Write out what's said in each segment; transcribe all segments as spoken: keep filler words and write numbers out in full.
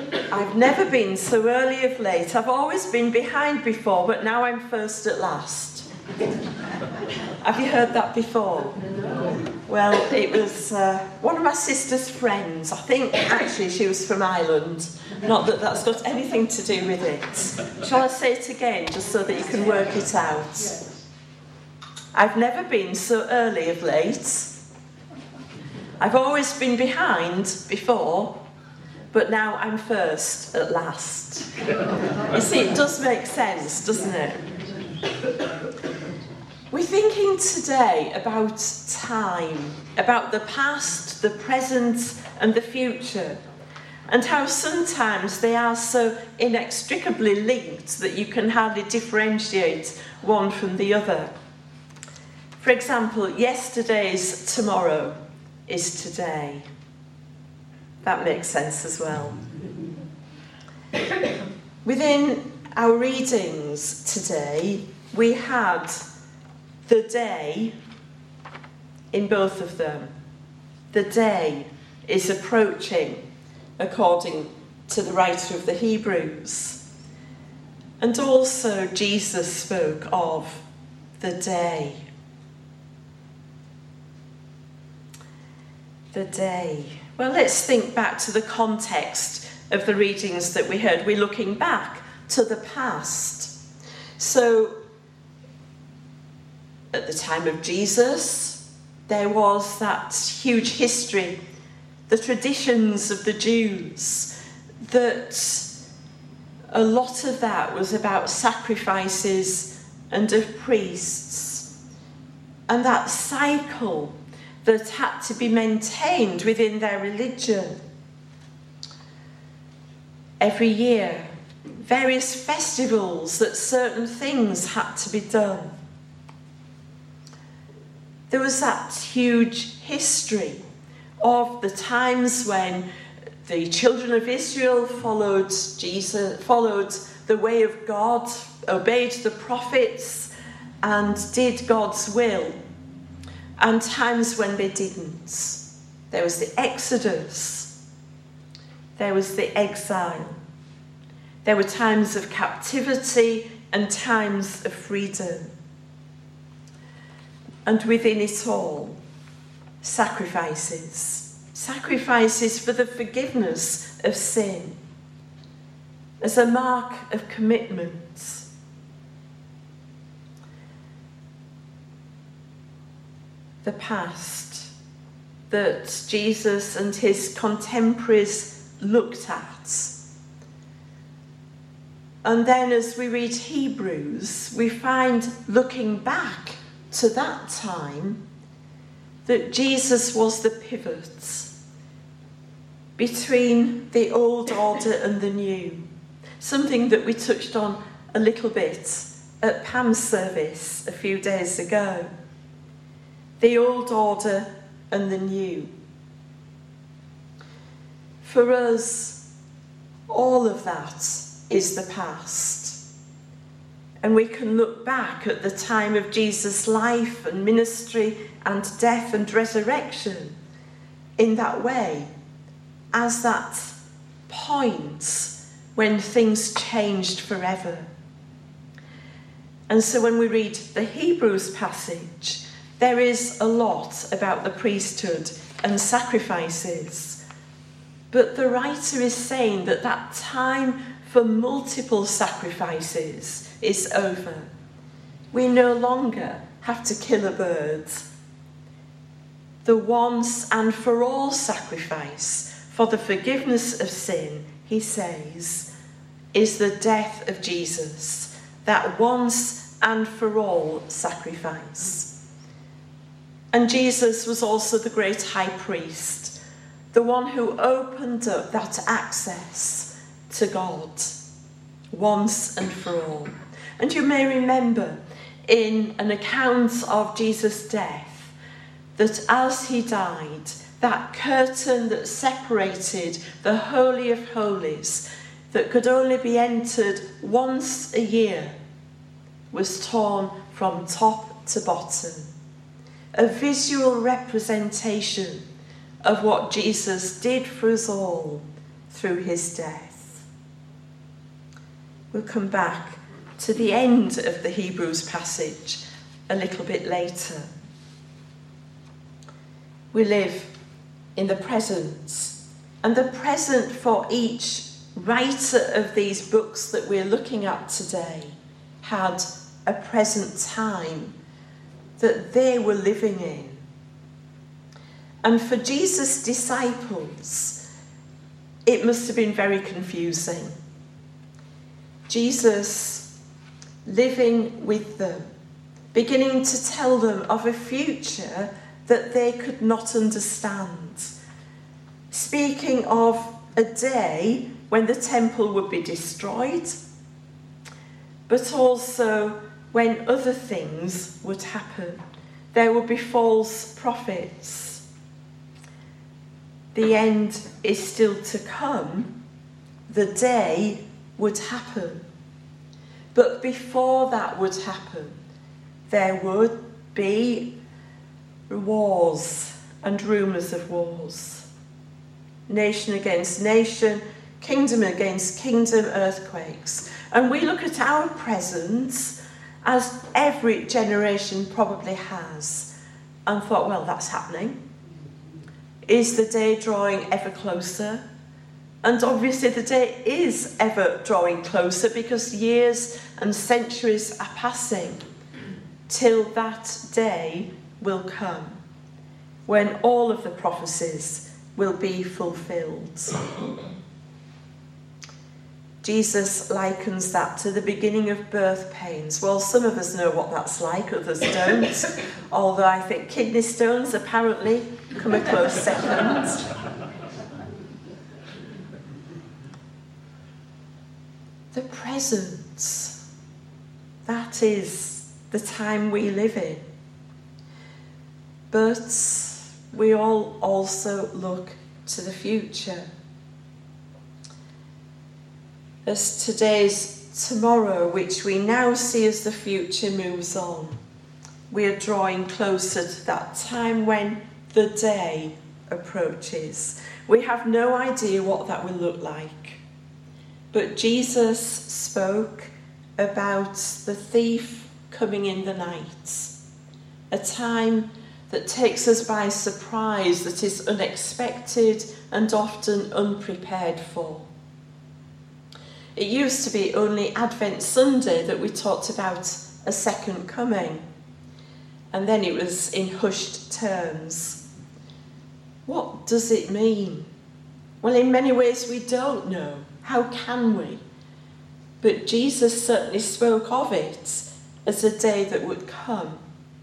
I've never been so early of late. I've always been behind before, but now I'm first at last. Have you heard that before? Well, it was uh, one of my sister's friends. I think actually she was from Ireland. Not that that's got anything to do with it. Shall I say it again, just so that you can work it out? I've never been so early of late. I've always been behind before, but now I'm first at last. You see, it does make sense, doesn't it? We're thinking today about time, about the past, the present, and the future, and how sometimes they are so inextricably linked that you can hardly differentiate one from the other. For example, yesterday's tomorrow is today. That makes sense as well. Within our readings today, we had the day in both of them. The day is approaching, according to the writer of the Hebrews. And also Jesus spoke of the day. The day. Well, let's think back to the context of the readings that we heard. We're looking back to the past. So, at the time of Jesus, there was that huge history, the traditions of the Jews, that a lot of that was about sacrifices and of priests. And that cycle that had to be maintained within their religion. Every year, various festivals that certain things had to be done. There was that huge history of the times when the children of Israel followed Jesus, followed the way of God, obeyed the prophets, and did God's will. And times when they didn't. There was the Exodus. There was the exile. There were times of captivity and times of freedom. And within it all, sacrifices. Sacrifices for the forgiveness of sin. As a mark of commitment. The past that Jesus and his contemporaries looked at. And then as we read Hebrews, we find, looking back to that time, that Jesus was the pivot between the old order and the new. Something that we touched on a little bit at Pam's service a few days ago. The old order and the new. For us, all of that is the past. And we can look back at the time of Jesus' life and ministry and death and resurrection in that way, as that point when things changed forever. And so when we read the Hebrews passage, there is a lot about the priesthood and sacrifices. But the writer is saying that that time for multiple sacrifices is over. We no longer have to kill a bird. The once and for all sacrifice for the forgiveness of sin, he says, is the death of Jesus, that once and for all sacrifice. And Jesus was also the great high priest, the one who opened up that access to God once and for all. And you may remember in an account of Jesus' death that as he died, that curtain that separated the Holy of Holies, that could only be entered once a year, was torn from top to bottom. A visual representation of what Jesus did for us all through his death. We'll come back to the end of the Hebrews passage a little bit later. We live in the present, and the present for each writer of these books that we're looking at today had a present time that they were living in. And for Jesus' disciples, it must have been very confusing. Jesus living with them, beginning to tell them of a future that they could not understand, speaking of a day when the temple would be destroyed, but also when other things would happen. There would be false prophets. The end is still to come. The day would happen. But before that would happen, there would be wars and rumours of wars. Nation against nation, kingdom against kingdom, earthquakes. And we look at our present, as every generation probably has, and thought, well, that's happening. Is the day drawing ever closer? And obviously the day is ever drawing closer because years and centuries are passing till that day will come when all of the prophecies will be fulfilled. Jesus likens that to the beginning of birth pains. Well, some of us know what that's like, others don't. Although I think kidney stones apparently come a close second. The present, that is the time we live in. But we all also look to the future. As today's tomorrow, which we now see as the future, moves on, we are drawing closer to that time when the day approaches. We have no idea what that will look like. But Jesus spoke about the thief coming in the night, a time that takes us by surprise, that is unexpected and often unprepared for. It used to be only Advent Sunday that we talked about a second coming, and then it was in hushed terms. What does it mean? Well, in many ways we don't know. How can we? But Jesus certainly spoke of it as a day that would come.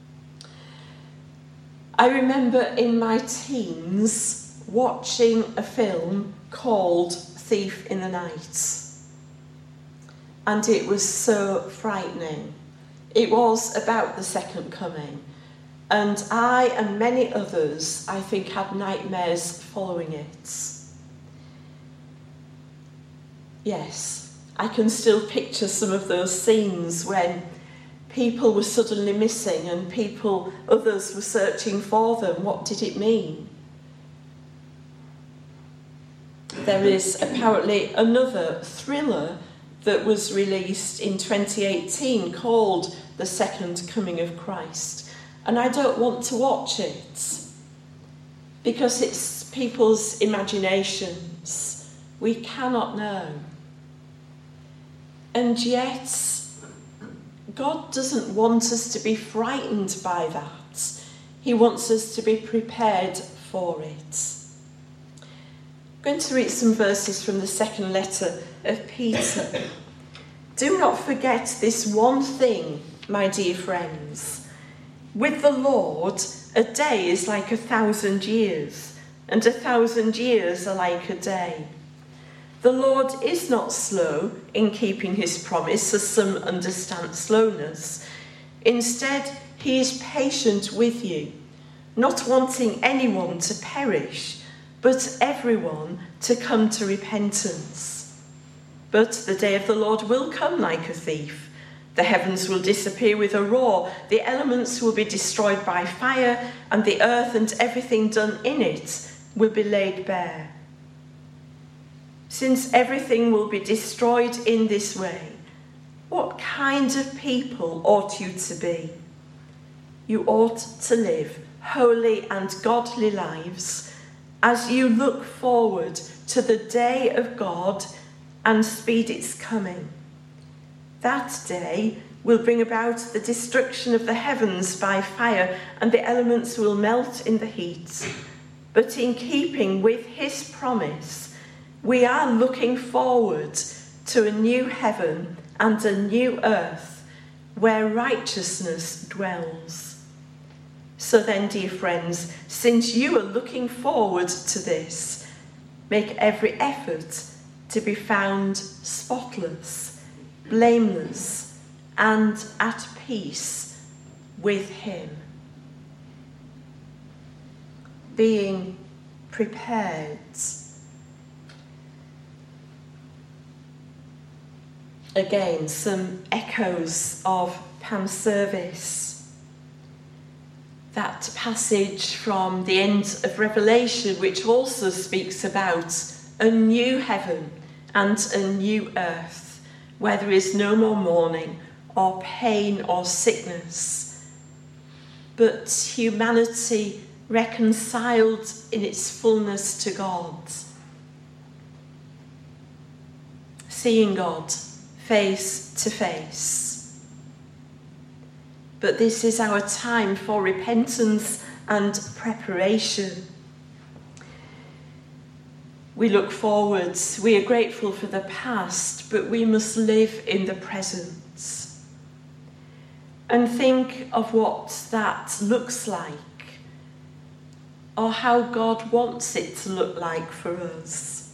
I remember in my teens watching a film called Thief in the Night. And it was so frightening. It was about the second coming. And I and many others, I think, had nightmares following it. Yes, I can still picture some of those scenes when people were suddenly missing and people, others were searching for them. What did it mean? There is apparently another thriller that was released in twenty eighteen called The Second Coming of Christ. And I don't want to watch it because it's people's imaginations. We cannot know. And yet, God doesn't want us to be frightened by that. He wants us to be prepared for it. I'm going to read some verses from the second letter of Peter. Do not forget this one thing, my dear friends. With the Lord, a day is like a thousand years, and a thousand years are like a day. The Lord is not slow in keeping his promise, as some understand slowness. Instead, he is patient with you, not wanting anyone to perish, but everyone to come to repentance. But the day of the Lord will come like a thief. The heavens will disappear with a roar, the elements will be destroyed by fire, and the earth and everything done in it will be laid bare. Since everything will be destroyed in this way, what kind of people ought you to be? You ought to live holy and godly lives as you look forward to the day of God and speed its coming. That day will bring about the destruction of the heavens by fire, and the elements will melt in the heat. But in keeping with his promise, we are looking forward to a new heaven and a new earth where righteousness dwells. So then, dear friends, since you are looking forward to this, make every effort to be found spotless, blameless, and at peace with him. Being prepared. Again, some echoes of Pam Service. That passage from the end of Revelation, which also speaks about a new heaven and a new earth, where there is no more mourning or pain or sickness, but humanity reconciled in its fullness to God, seeing God face to face. But this is our time for repentance and preparation. We look forwards, we are grateful for the past, but we must live in the present and think of what that looks like, or how God wants it to look like for us.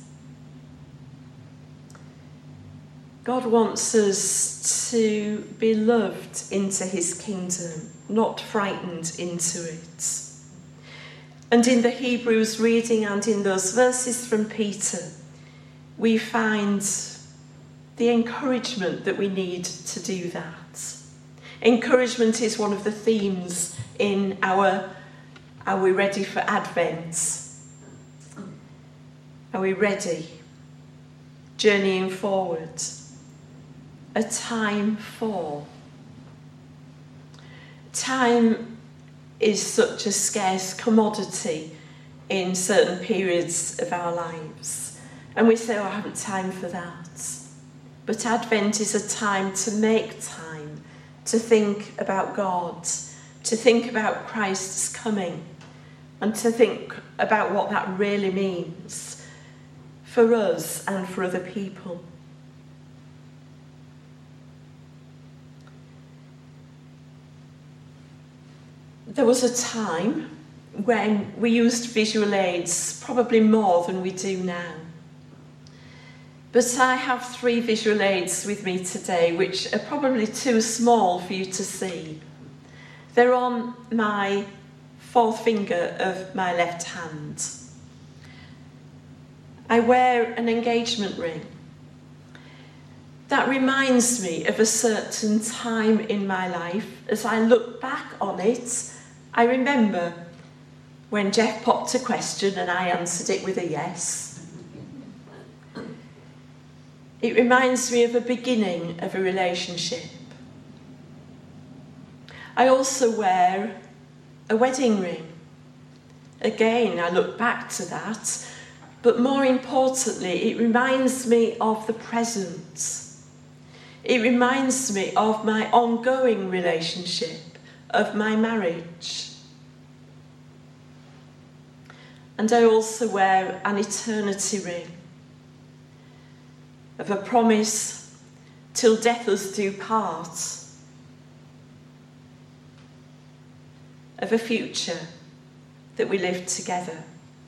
God wants us to be loved into his kingdom, not frightened into it. And in the Hebrews reading and in those verses from Peter, we find the encouragement that we need to do that. Encouragement is one of the themes in our Are We Ready for Advent? Are we ready? Journeying forward. A time for. Time is such a scarce commodity in certain periods of our lives. And we say, oh, I haven't time for that. But Advent is a time to make time, to think about God, to think about Christ's coming, and to think about what that really means for us and for other people. There was a time when we used visual aids probably more than we do now. But I have three visual aids with me today, which are probably too small for you to see. They're on my fourth finger of my left hand. I wear an engagement ring. That reminds me of a certain time in my life. As I look back on it, I remember when Jeff popped a question and I answered it with a yes. It reminds me of a beginning of a relationship. I also wear a wedding ring. Again, I look back to that, but more importantly, it reminds me of the present. It reminds me of my ongoing relationship, of my marriage. And I also wear an eternity ring, of a promise till death us do part, of a future that we live together.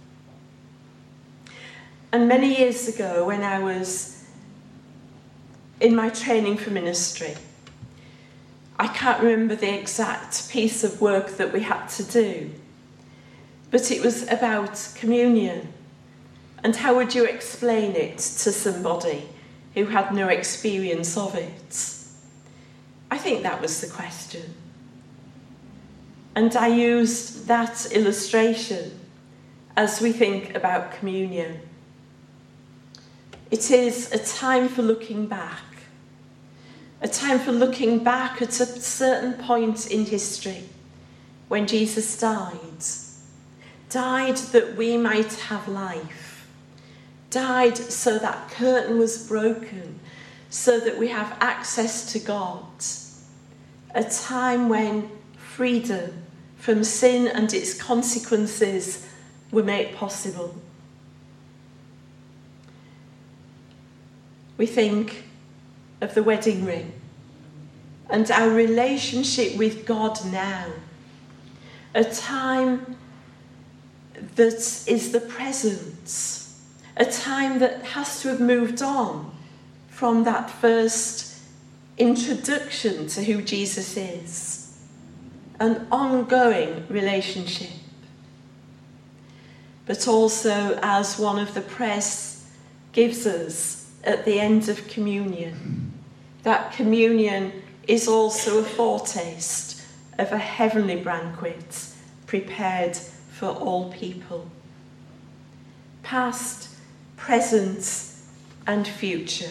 And many years ago, when I was in my training for ministry, I can't remember the exact piece of work that we had to do, but it was about communion. And how would you explain it to somebody who had no experience of it? I think that was the question. And I used that illustration as we think about communion. It is a time for looking back, a time for looking back at a certain point in history when Jesus died. Died that we might have life. Died so that curtain was broken, so that we have access to God. A time when freedom from sin and its consequences were made possible. We think of the wedding ring and our relationship with God now. A time that is the present. A time that has to have moved on from that first introduction to who Jesus is. An ongoing relationship. But also, as one of the press gives us at the end of communion, that communion is also a foretaste of a heavenly banquet prepared for all people. Past, present, and future.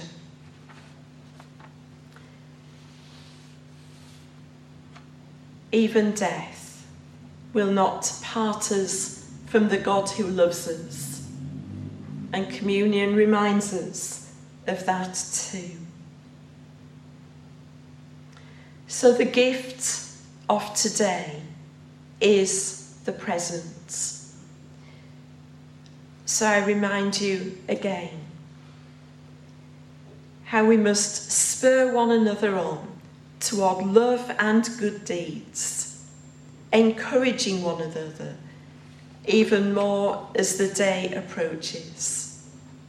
Even death will not part us from the God who loves us. And communion reminds us of that too. So the gift of today is the present. So I remind you again how we must spur one another on toward love and good deeds, encouraging one another even more as the day approaches.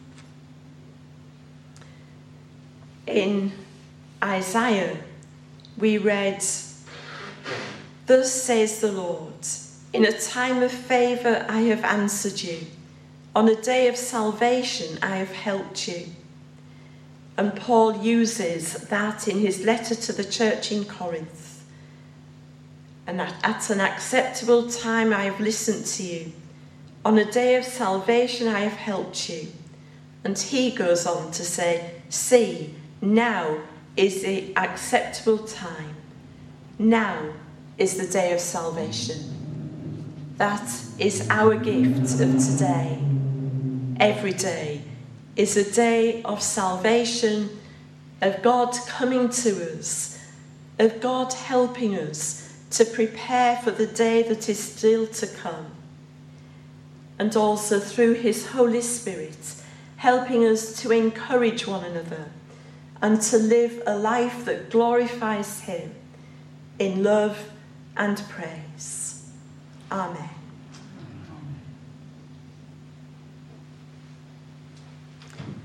In Isaiah, we read, "Thus says the Lord, in a time of favour I have answered you. On a day of salvation I have helped you." And Paul uses that in his letter to the church in Corinth. "And at, at an acceptable time I have listened to you. On a day of salvation I have helped you." And he goes on to say, "See, now is the acceptable time. Now is the day of salvation." That is our gift of today. Every day is a day of salvation, of God coming to us, of God helping us to prepare for the day that is still to come. And also through his Holy Spirit, helping us to encourage one another and to live a life that glorifies him in love and praise. Amen.